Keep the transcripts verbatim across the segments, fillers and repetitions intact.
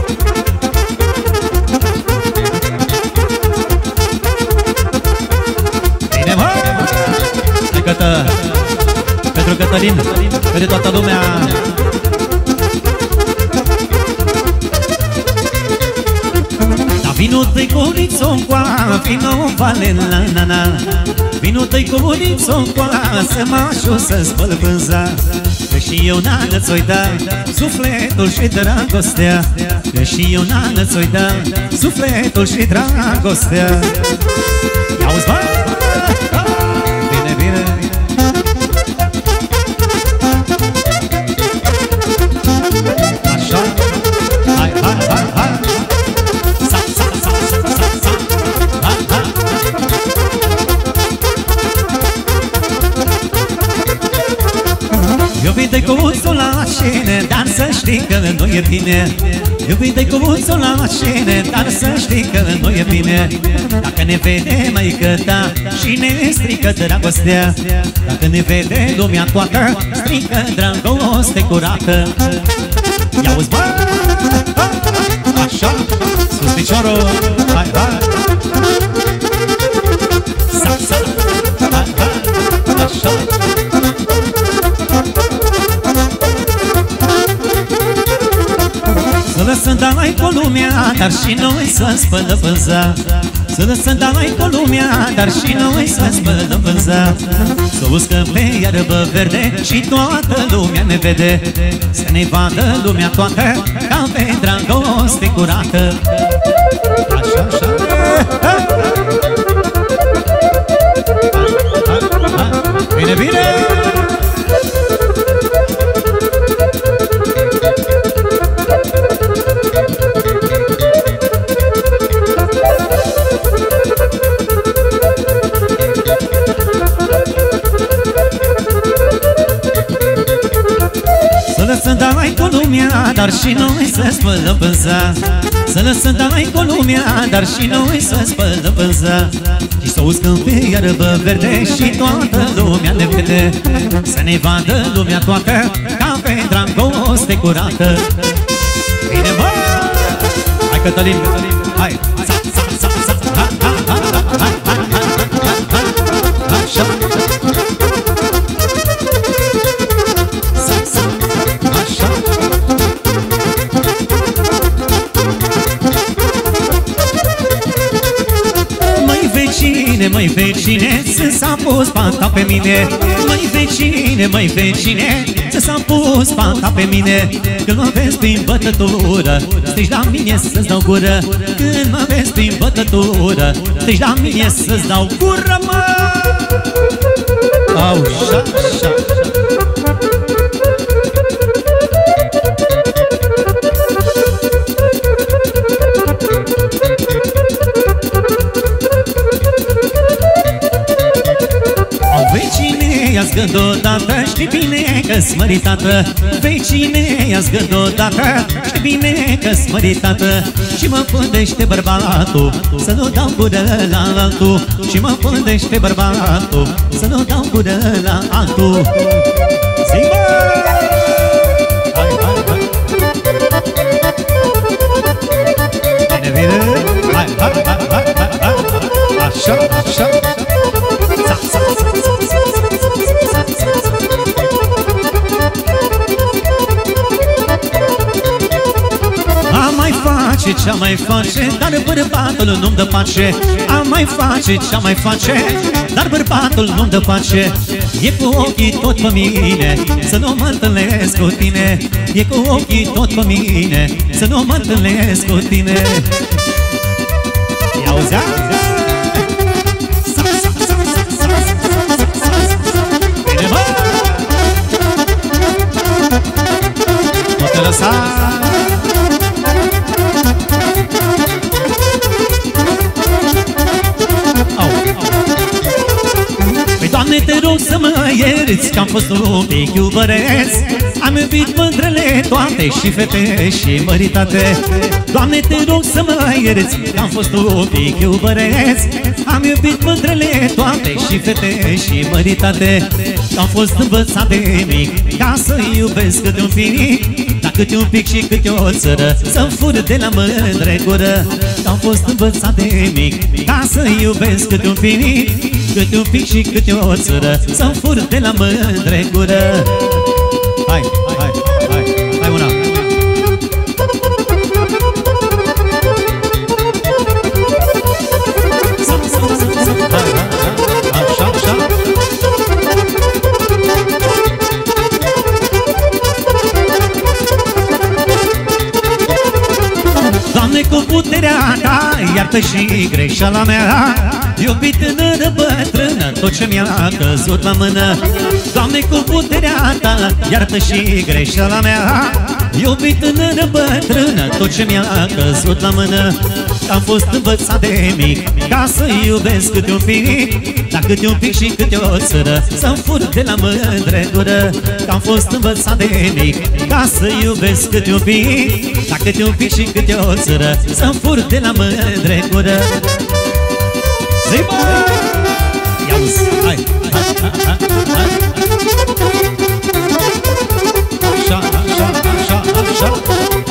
Bine, mă! Cătă, pentru Cătălin, pentru toată lumea. Vino tăiculițo coa, vino vale la na na. Vino tăiculițo coa, să mă ajut să spăl pânza. Că și eu n-am-ți uita sufletul și dragostea. Că și eu n-am-ți uita sufletul și dragostea. Ia-uzi, bă! Bine, bine! Așa! Hai, hai, hai, hai! Iubite cu uțul la șine, dar să știi că nu e bine. Iubite cu uțul la șine, dar să știi că nu e bine. Dacă ne vede măică ta și ne strică dragostea. Dacă ne vede lumea toată, strică dragoste curată. Ia-uzi, bă! Așa, sus piciorul, hai, hai! Sa, sa, hai, hai, așa! Să lăsăm dai cu lumea, dar și noi să spălăm pânza. Să lăsăm dai cu lumea, dar și noi să spălăm pânza. Să uscăm pe iarbă verde și toată lumea ne vede. Să ne vadă lumea toată ca pe dragoste curată. Așa, așa. Bine, bine! Să dai cu lumea, dar și noi să spălăm pânza. Să lăsăm dai cu lumea, dar și noi să spălăm pânza. Și să uscăm pe iarbă verde și toată lumea ne vede. Să ne vadă lumea toată ca pe dragoste curată. Bine, bă! Hai, Cătălin, hai! Sa, sa, sa, sa, ha, ha, ha, ha, ha, ha, ha, ha, ha, așa! Măi vecine, ți s-a pus panta pe mine. Măi vecine, măi vecine, ți s-a pus panta pe mine. Când mă vezi prin bătătură, strigi la mine să-ți dau gură. Când mă vezi prin bătătură, strigi la mine să-ți dau gură, mă! Au, șa, șa, ia-ți gând odată, știi bine că-s măritată. Vecine, ia-ți gând odată, știi bine că-s măritată. Și mă pândește bărbatul, să nu dau gură la altul. Și mă pândește bărbatul, să nu dau gură la altul. Zi, bă! Hai, hai, hai! Bine, bine! Hai, hai, hai, hai, hai, hai! Așa, așa! Sa, sa, sa, sa, sa. A mai face ce-a mai face, dar bărbatul nu-mi dă pace. A mai face ce-a mai face, dar bărbatul nu-mi dă pace. E cu ochii tot pe mine, să nu mă întâlnesc cu tine. E cu ochii tot pe mine, să nu mă întâlnesc cu tine. I-auzea? Bine, mă! Nu te lăsa! Doamne, te rog să mă ierți că-am fost un pic iubăreț. Am iubit mândrele toate și fete și măritate. Doamne, te rog să mă ierți că-am fost un pic iubăreț. Am iubit mândrele toate și fete și măritate. Am fost învățat de mic ca să iubesc câte un pic, dar câte un pic și câte o țără să-mi fur de la mândre gură. Am fost învățat de mic ca să iubesc câte un pic, câte un pic și câte o țără să-mi fur de la mândre gură. Hai, hai, hai, hai una. Așa, așa. Doamne, cu puterea Ta, iartă și greșeala mea. Iubit tânără bătrână, tot ce mi-a căzut la mână. Doamne, cu puterea Ta, iartă și greșeala mea. Iubit tânără bătrână, tot ce mi-a căzut la mână. Am fost învățat de mic ca să iubesc câte un pic, dar câte un pic și câte o țără să-mi fur de la mândre gură. Am fost învățat de mic ca să iubesc câte un pic, dar câte un pic și câte o țără să-mi fur de la mândre gură. Zi, bă! Ia-uzi, hai, hai, hai, hai. Așa, așa, așa, așa.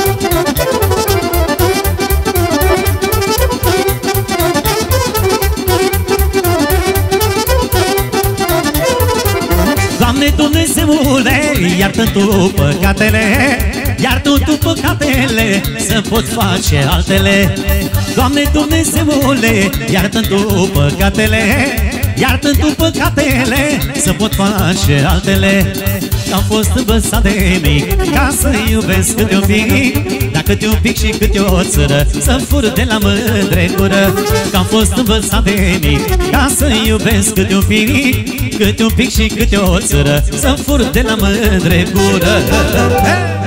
Doamne Dumnezeule, iartă Tu păcatele, iartă Tu păcatele, să pot face altele. Doamne Dumnezeule, iartă Tu păcatele, iartă Tu păcatele, să pot face altele. Am fost învățat de mic ca să iubesc câte un pic, dar câte un pic și câte o țără să-mi fur de la mândre gură. Am fost învățat de mic ca să iubesc câte un pic, câte un pic și câte o țără să-mi fur de la mândre gură.